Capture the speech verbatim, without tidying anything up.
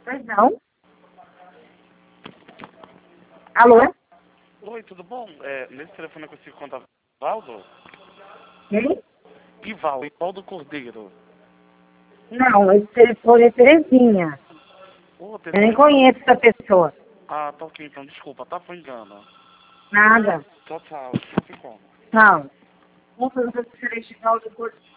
Pois não. Alô? Oi, tudo bom? É, nesse telefone eu consigo contar Ivaldo? Quem? Ivaldo, Ivaldo Cordeiro. Não, esse telefone é Terezinha. Ô, Eu nem telefone... conheço essa pessoa. Ah, tá ok, então desculpa, tá? Foi engano. Nada. Tchau, tchau. Não se como. Não. Vamos fazer um diferente de Cordeiro.